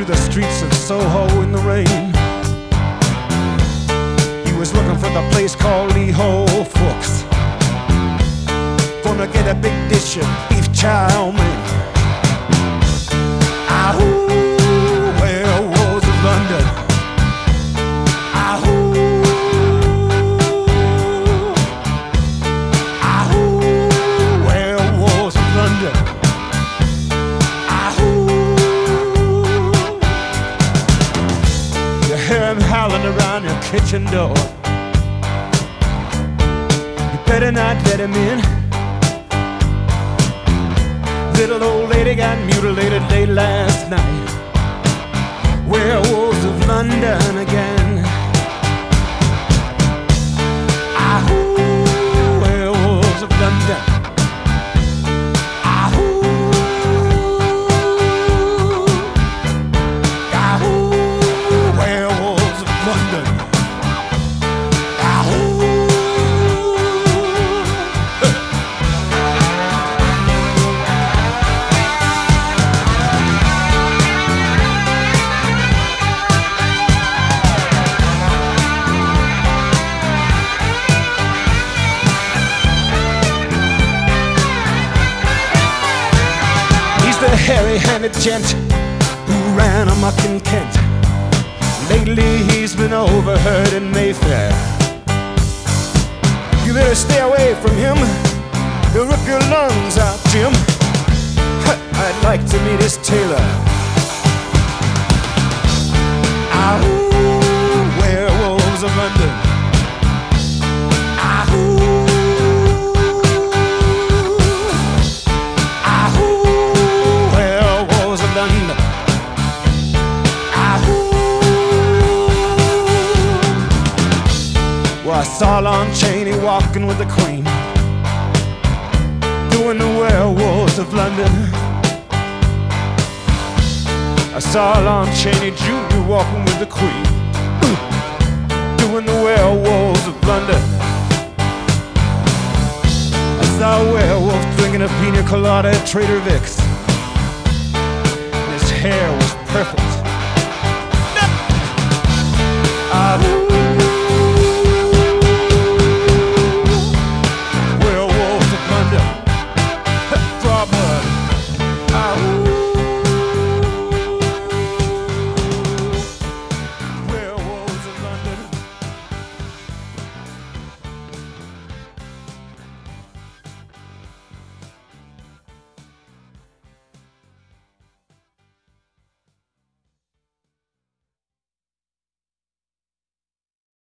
through the streets of Soho in the rain. He was looking for the place called Lee Ho Fooks. Gonna get a big dish of beef chow mein. Ahoo, werewolves of London. Ahoo, ahoo, werewolves of London. Ahoo, you hear him howling around your kitchen door. You better not let him in. Little old lady got mutilated late last night. Werewolves of London again. Ahoo, werewolves of London. Ahoo, ahoo, werewolves of London. Ahoo. The hairy-handed gent who ran amok in Kent. Lately he's been overheard in Mayfair. You better stay away from him. He'll rip your lungs out, Jim. I'd like to meet his tailor. Ahoo, werewolves of London. Ahoo. Well, I saw Lon Chaney walking with the Queen, doing the werewolves of London. I saw Lon Chaney Jr. walking with the Queen, doing the werewolves of London. I saw a werewolf drinking a pina colada at Trader Vic's, and his hair was perfect.